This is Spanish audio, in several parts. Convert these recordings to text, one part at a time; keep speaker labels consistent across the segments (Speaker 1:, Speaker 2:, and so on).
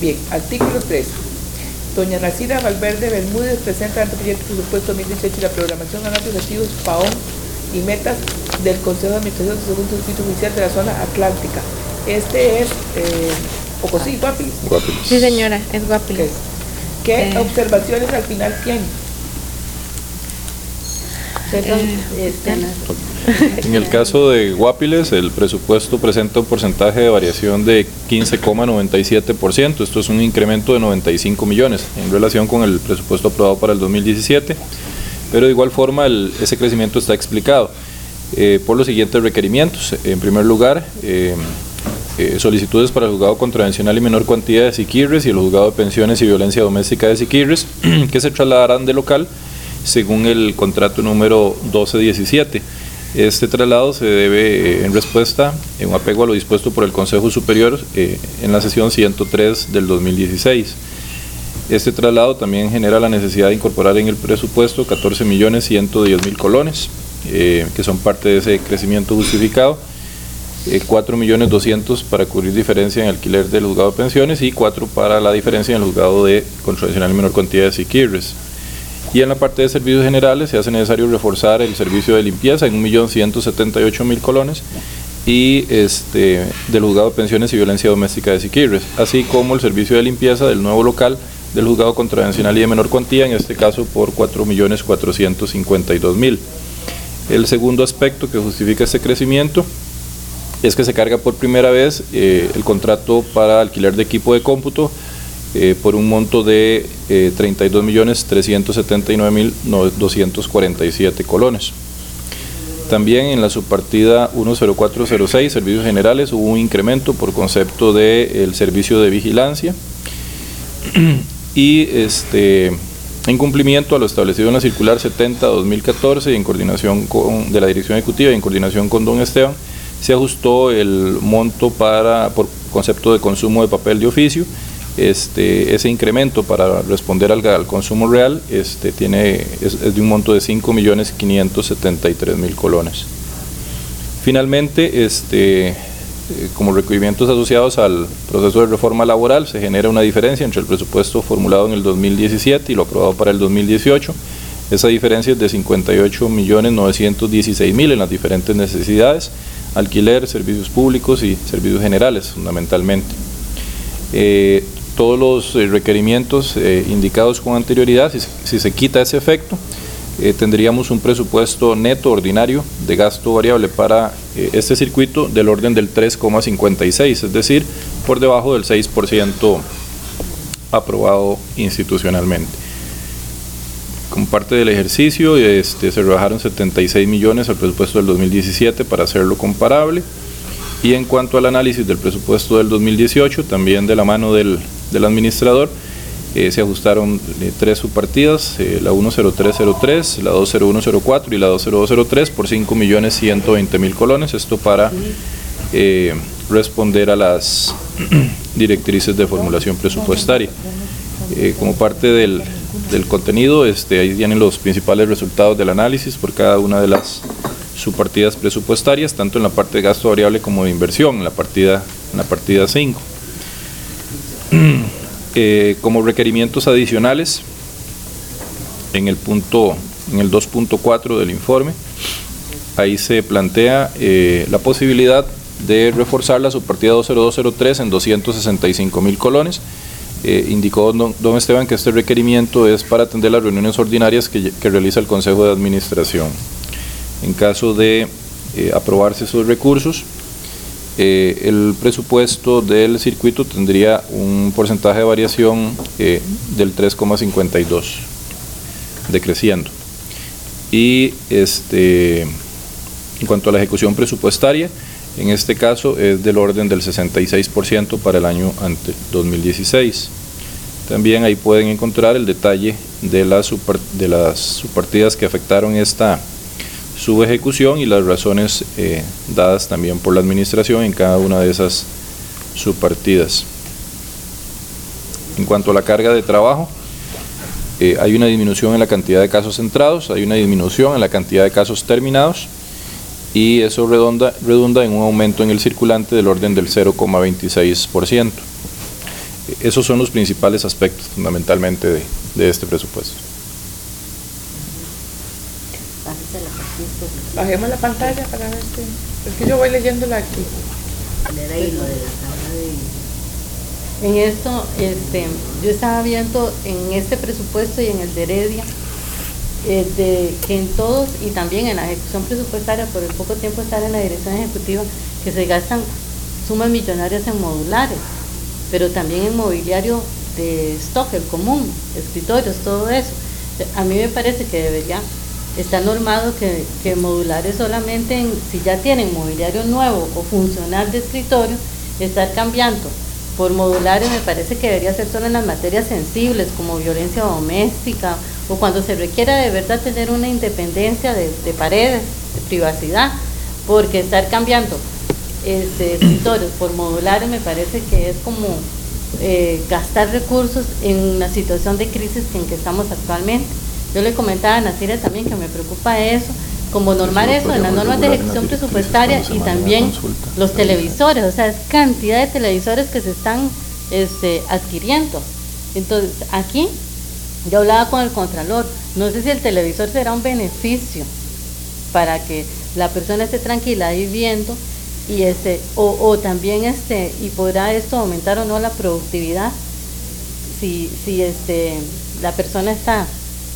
Speaker 1: Bien, artículo 3. Doña Nacira Valverde Bermúdez presenta el proyecto de presupuesto 2018 y la programación anual de objetivos PAON y metas del Consejo de Administración del Segundo Circuito Judicial de la Zona Atlántica. Este es Pocosí, Guapiles.
Speaker 2: Sí, señora, es Guapiles.
Speaker 1: ¿Qué observaciones al final tiene?
Speaker 3: En el caso de Guapiles, el presupuesto presenta un porcentaje de variación de 15,97%. Esto es un incremento de 95 millones en relación con el presupuesto aprobado para el 2017, pero de igual forma ese crecimiento está explicado por los siguientes requerimientos. En primer lugar, solicitudes para el Juzgado Contravencional y Menor Cuantía de Siquirres y el Juzgado de Pensiones y Violencia Doméstica de Siquirres, que se trasladarán de local según el contrato número 1217. Este traslado se debe en respuesta, en apego a lo dispuesto por el Consejo Superior en la sesión 103 del 2016. Este traslado también genera la necesidad de incorporar en el presupuesto 14.110.000 colones, que son parte de ese crecimiento justificado, 4.200.000 para cubrir diferencia en alquiler del Juzgado de Pensiones y 4 para la diferencia en el Juzgado de Contravencional y Menor Cuantía de Siquirres. Y en la parte de servicios generales se hace necesario reforzar el servicio de limpieza en 1.178.000 colones y del Juzgado de Pensiones y Violencia Doméstica de Siquirres, así como el servicio de limpieza del nuevo local del Juzgado Contravencional y de Menor Cuantía, en este caso por 4.452.000. El segundo aspecto que justifica este crecimiento es que se carga por primera vez el contrato para alquiler de equipo de cómputo por un monto de 32.379.247 colones. También en la subpartida 10406, Servicios Generales, hubo un incremento por concepto del servicio de vigilancia y en cumplimiento a lo establecido en la circular 70-2014 y en coordinación de la Dirección Ejecutiva y en coordinación con don Esteban, se ajustó el monto por concepto de consumo de papel de oficio. Ese incremento para responder al consumo real es de un monto de 5.573.000 colones. Finalmente, como requerimientos asociados al proceso de reforma laboral, se genera una diferencia entre el presupuesto formulado en el 2017 y lo aprobado para el 2018. Esa diferencia es de 58.916.000 en las diferentes necesidades: alquiler, servicios públicos y servicios generales, fundamentalmente. Todos los requerimientos indicados con anterioridad, si se quita ese efecto, tendríamos un presupuesto neto ordinario de gasto variable para este circuito del orden del 3,56, es decir, por debajo del 6% aprobado institucionalmente. Como parte del ejercicio, se rebajaron 76 millones al presupuesto del 2017 para hacerlo comparable. Y en cuanto al análisis del presupuesto del 2018, también de la mano del administrador, se ajustaron 3 subpartidas, la 10303, la 20104 y la 20203 por 5.120.000 colones, esto para responder a las directrices de formulación presupuestaria. Como parte del contenido, ahí tienen los principales resultados del análisis por cada una de las subpartidas presupuestarias, tanto en la parte de gasto variable como de inversión, en la partida 5. Como requerimientos adicionales, en el 2.4 del informe, ahí se plantea la posibilidad de reforzar la subpartida 20203 en 265.000 colones. Indicó don Esteban que este requerimiento es para atender las reuniones ordinarias que realiza el Consejo de Administración. En caso de aprobarse esos recursos, el presupuesto del circuito tendría un porcentaje de variación del 3,52, decreciendo. Y en cuanto a la ejecución presupuestaria, en este caso es del orden del 66% para el año 2016. También ahí pueden encontrar el detalle de las subpartidas que afectaron esta subejecución y las razones dadas también por la administración en cada una de esas subpartidas. En cuanto a la carga de trabajo, hay una disminución en la cantidad de casos centrados, hay una disminución en la cantidad de casos terminados y eso redunda en un aumento en el circulante del orden del 0,26%. esos son los principales aspectos fundamentalmente de este presupuesto.
Speaker 1: Bajemos la pantalla para ver si... Es que yo voy leyéndola aquí.
Speaker 4: En esto, yo estaba viendo en este presupuesto y en el de Heredia, de que en todos y también en la ejecución presupuestaria, por el poco tiempo estar en la dirección ejecutiva, que se gastan sumas millonarias en modulares, pero también en mobiliario de stock, el común, escritorios, todo eso. A mí me parece que debería estar normado que modulares solamente si ya tienen mobiliario nuevo o funcional de escritorio, estar cambiando por modulares me parece que debería ser solo en las materias sensibles como violencia doméstica o cuando se requiera de verdad tener una independencia de paredes, de privacidad, porque estar cambiando escritorios por modulares me parece que es como gastar recursos en una situación de crisis en que estamos actualmente. Yo le comentaba a Nacira también que me preocupa eso, como normar eso en las normas de ejecución presupuestaria y también los televisores, o sea, es cantidad de televisores que se están adquiriendo. Entonces, aquí, yo hablaba con el Contralor, no sé si el televisor será un beneficio para que la persona esté tranquila ahí viendo y o también y podrá esto aumentar o no la productividad si la persona está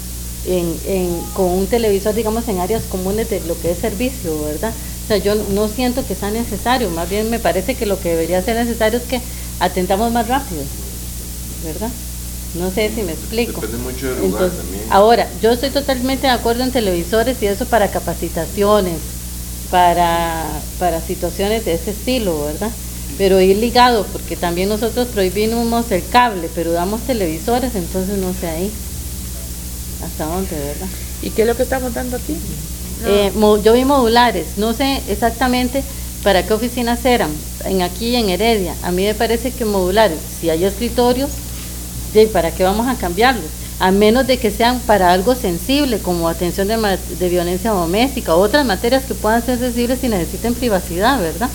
Speaker 4: con un televisor, digamos, en áreas comunes de lo que es servicio, ¿verdad? O sea, yo no siento que sea necesario, más bien me parece que lo que debería ser necesario es que atentamos más rápido, ¿verdad? No sé si me explico.
Speaker 5: Depende mucho del lugar. Entonces, también.
Speaker 4: Ahora, yo estoy totalmente de acuerdo en televisores y eso para capacitaciones, para situaciones de ese estilo, ¿verdad? Pero ir ligado, porque también nosotros prohibimos el cable, pero damos televisores, entonces no sé ahí hasta dónde, ¿verdad?
Speaker 1: ¿Y qué es lo que estamos dando aquí?
Speaker 4: Yo vi modulares, no sé exactamente para qué oficinas eran, aquí en Heredia. A mí me parece que modulares, si hay escritorios, ¿para qué vamos a cambiarlos? A menos de que sean para algo sensible, como atención de violencia doméstica, o otras materias que puedan ser sensibles y necesiten privacidad, ¿verdad?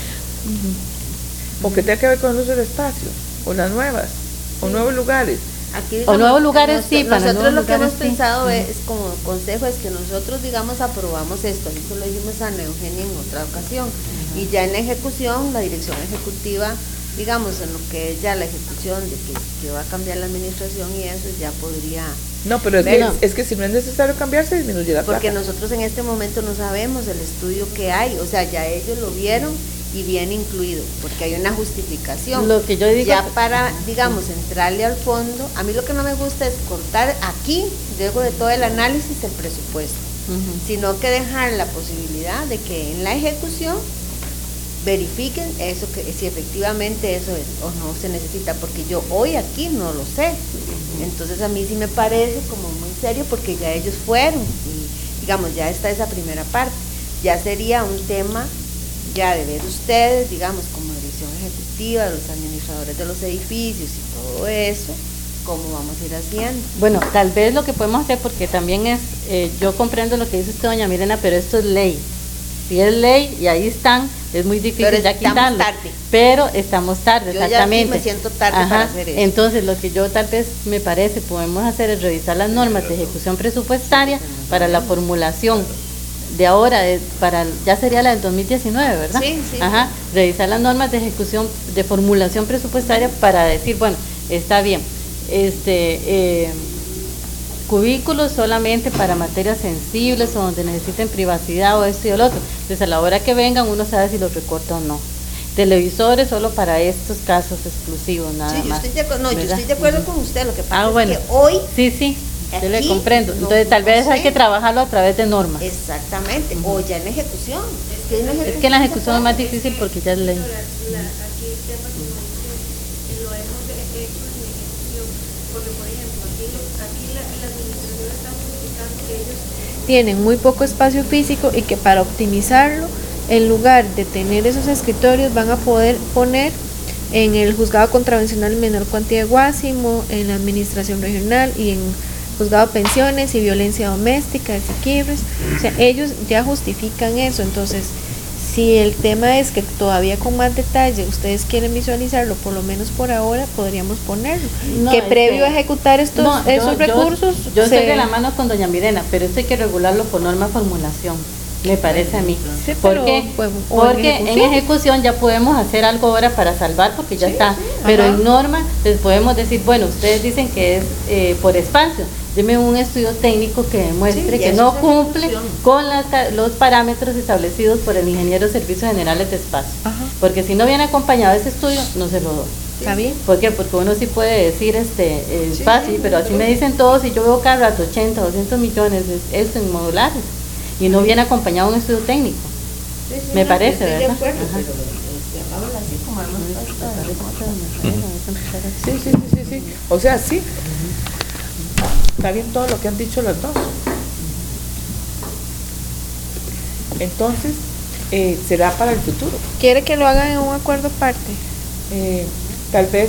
Speaker 1: O que tenga que ver con el uso del espacio, o las nuevas, o nuevos lugares.
Speaker 6: Aquí, digamos,
Speaker 4: o nuevos lugares, sí, para
Speaker 6: nosotros lo que hemos
Speaker 4: sí.
Speaker 6: pensado es, como consejo, es que nosotros, digamos, aprobamos esto, eso lo dijimos a Ana Eugenia en otra ocasión, y ya en la ejecución, la dirección ejecutiva, digamos, en lo que es ya la ejecución de que va a cambiar la administración y eso ya podría...
Speaker 1: No, pero es que si no es necesario cambiarse, disminuye la plata.
Speaker 6: Porque nosotros en este momento no sabemos el estudio que hay, o sea, ya ellos lo vieron y viene incluido, porque hay una justificación.
Speaker 4: Lo que yo digo,
Speaker 6: ya para, digamos, entrarle al fondo, a mí lo que no me gusta es cortar aquí, luego de todo el análisis, el presupuesto, sino que dejar la posibilidad de que en la ejecución verifiquen eso, que si efectivamente eso es o no se necesita, porque yo hoy aquí no lo sé. Entonces a mí sí me parece como muy serio, porque ya ellos fueron y digamos ya está esa primera parte, ya sería un tema ya de ver ustedes, digamos, como dirección ejecutiva, los administradores de los edificios y todo eso, cómo vamos a ir haciendo.
Speaker 4: Bueno, tal vez lo que podemos hacer, porque también es, yo comprendo lo que dice usted, doña Mirena, pero esto es ley. Si es ley y ahí están, es muy difícil
Speaker 6: pero
Speaker 4: ya quitarlo.
Speaker 6: Tarde.
Speaker 4: Pero estamos tarde,
Speaker 6: yo
Speaker 4: exactamente.
Speaker 6: Ya me siento tarde para hacer eso.
Speaker 4: Entonces, lo que yo tal vez me parece podemos hacer es revisar las normas de ejecución presupuestaria para la formulación de ahora, ya sería la del 2019, ¿verdad?
Speaker 6: Sí.
Speaker 4: Revisar las normas de ejecución, de formulación presupuestaria para decir, bueno, está bien, cubículos solamente para materias sensibles o donde necesiten privacidad o esto y el otro. Entonces a la hora que vengan uno sabe si los recorta o no. Televisores solo para estos casos exclusivos, nada más.
Speaker 6: Yo estoy de acuerdo con usted, lo que pasa
Speaker 4: bueno,
Speaker 6: es que hoy...
Speaker 4: Sí, yo le comprendo. Entonces tal vez hay que trabajarlo a través de normas.
Speaker 6: Exactamente, o ya en ejecución.
Speaker 4: Es que en la ejecución es más difícil porque ya es ley.
Speaker 2: Tienen muy poco espacio físico y que para optimizarlo, en lugar de tener esos escritorios, van a poder poner en el juzgado contravencional menor cuantía de Guásimo, en la administración regional y en juzgado de pensiones y violencia doméstica de Siquirres. O sea, ellos ya justifican eso. Entonces, Si el tema es que todavía con más detalle ustedes quieren visualizarlo, por lo menos por ahora podríamos ponerlo.
Speaker 4: No,
Speaker 2: que previo a ejecutar esos recursos...
Speaker 4: Yo estoy de la mano con doña Mirena, pero esto hay que regularlo por norma formulación, me parece a mí.
Speaker 2: Sí,
Speaker 4: porque en ejecución ya podemos hacer algo ahora para salvar, porque ya está. Pero en norma les podemos decir, bueno, ustedes dicen que es por espacio. Deme un estudio técnico que demuestre que no cumple con los parámetros establecidos por el ingeniero de Servicios Generales de Espacio. Porque si no viene acompañado de ese estudio, no se lo doy.
Speaker 2: ¿Está bien?
Speaker 4: ¿Por qué? Porque uno sí puede decir fácil, pero así me dicen todos, y yo veo cada rato 80, 200 millones de esto en modulares, y no viene acompañado de un estudio técnico. Me parece, ¿verdad?
Speaker 1: Sí. O sea, sí. Está bien todo lo que han dicho las dos. Entonces, será para el futuro.
Speaker 2: ¿Quiere que lo hagan en un acuerdo aparte?
Speaker 1: Tal vez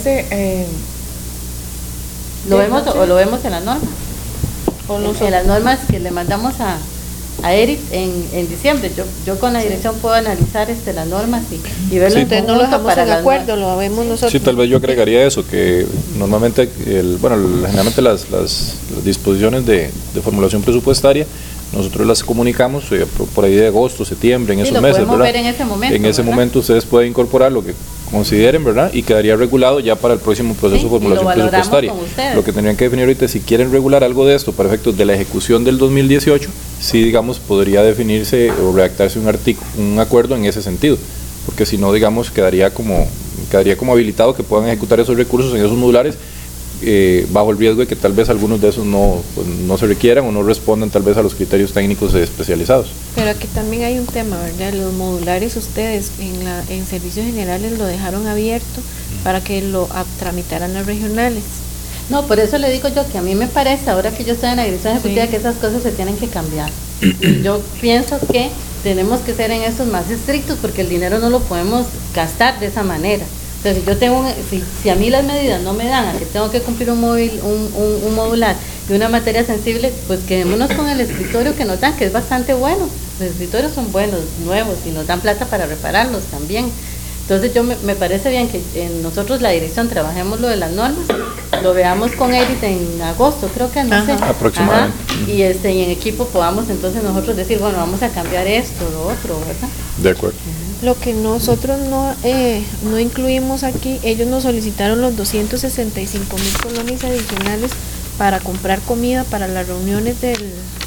Speaker 4: lo vemos en las normas. En las normas que le mandamos a Eric en diciembre. Yo con la dirección puedo analizar las normas y verlo en
Speaker 2: Ustedes no lo
Speaker 4: conjunto
Speaker 2: dejamos en acuerdo, lo vemos nosotros.
Speaker 3: Sí, tal vez yo agregaría eso, que normalmente, generalmente las disposiciones de formulación presupuestaria, nosotros las comunicamos por ahí de agosto, septiembre, en esos meses, ¿verdad?
Speaker 4: Ver en ese momento.
Speaker 3: En ese momento ustedes pueden incorporar lo que consideren, ¿verdad? Y quedaría regulado ya para el próximo proceso de formulación presupuestaria. Lo que tendrían que definir ahorita, si quieren regular algo de esto para efectos de la ejecución del 2018, sí, digamos, podría definirse o redactarse un acuerdo en ese sentido, porque si no, digamos, quedaría como habilitado que puedan ejecutar esos recursos en esos modulares, bajo el riesgo de que tal vez algunos de esos no se requieran o no respondan tal vez a los criterios técnicos especializados.
Speaker 2: Pero aquí también hay un tema, ¿verdad? Los modulares ustedes en servicios generales lo dejaron abierto para que lo tramitaran las regionales.
Speaker 4: No, por eso le digo yo que a mí me parece, ahora que yo estoy en la dirección ejecutiva, que esas cosas se tienen que cambiar. Yo pienso que tenemos que ser en estos más estrictos, porque el dinero no lo podemos gastar de esa manera. Entonces, si yo tengo si a mí las medidas no me dan a que tengo que cumplir un modular de una materia sensible, pues quedémonos con el escritorio que nos dan, que es bastante bueno. Los escritorios son buenos, nuevos, y nos dan plata para repararlos también. Entonces me parece bien que nosotros la dirección trabajemos lo de las normas, lo veamos con Eric en agosto, creo que no sé.
Speaker 3: Aproximadamente.
Speaker 4: Y en equipo podamos entonces nosotros decir, bueno, vamos a cambiar esto, lo otro, ¿verdad?
Speaker 3: De acuerdo.
Speaker 2: Lo que nosotros no incluimos aquí, ellos nos solicitaron los 265,000 colones adicionales para comprar comida para las reuniones del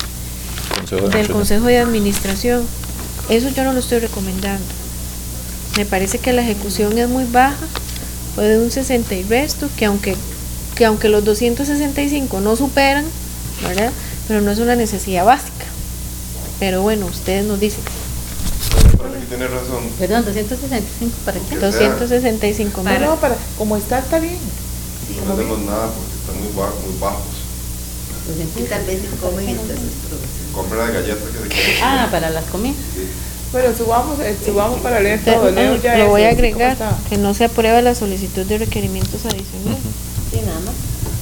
Speaker 2: Consejo de Administración. Eso yo no lo estoy recomendando. Me parece que la ejecución es muy baja, fue de un 60 y resto, que aunque los 265 no superan, ¿verdad? Pero no es una necesidad básica. Pero bueno, ustedes nos dicen.
Speaker 5: Tiene razón.
Speaker 4: Perdón, 265, ¿para qué?
Speaker 2: 265,000.
Speaker 1: No, como está bien.
Speaker 5: No hacemos nada porque están muy bajos.
Speaker 6: Y tal vez se comen estas producciones.
Speaker 5: Compra de galletas que se quieren.
Speaker 4: Para las comidas.
Speaker 5: Sí.
Speaker 1: Pero subamos para leer todo. Leo ya
Speaker 2: lo voy a
Speaker 1: eso,
Speaker 2: agregar,
Speaker 1: ¿cómo está?
Speaker 2: que no se aprueba la solicitud de requerimientos adicionales.
Speaker 6: Sí, nada más.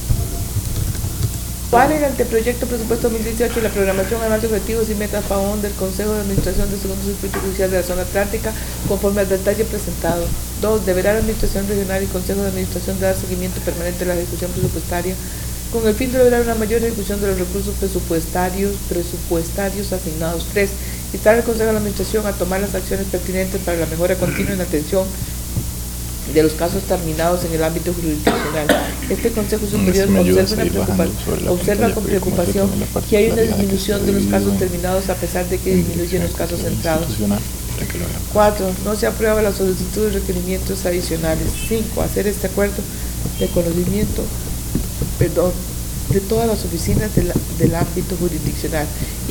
Speaker 1: ¿Cuál es el anteproyecto presupuesto 2018 y la programación, avances, objetivos y metas PAON del Consejo de Administración del Segundo Circuito Judicial de la Zona Atlántica conforme al detalle presentado? 2. Deberá la Administración Regional y Consejo de Administración dar seguimiento permanente a la ejecución presupuestaria con el fin de lograr una mayor ejecución de los recursos presupuestarios asignados. 3. Instar al Consejo de la Administración a tomar las acciones pertinentes para la mejora continua en la atención de los casos terminados en el ámbito jurisdiccional. Este Consejo Superior observa con preocupación que hay una disminución de los casos terminados a pesar de que disminuyen los casos centrados. 4. No se aprueba la solicitud de requerimientos adicionales. 5. Hacer este acuerdo de conocimiento de todas las oficinas del ámbito jurisdiccional.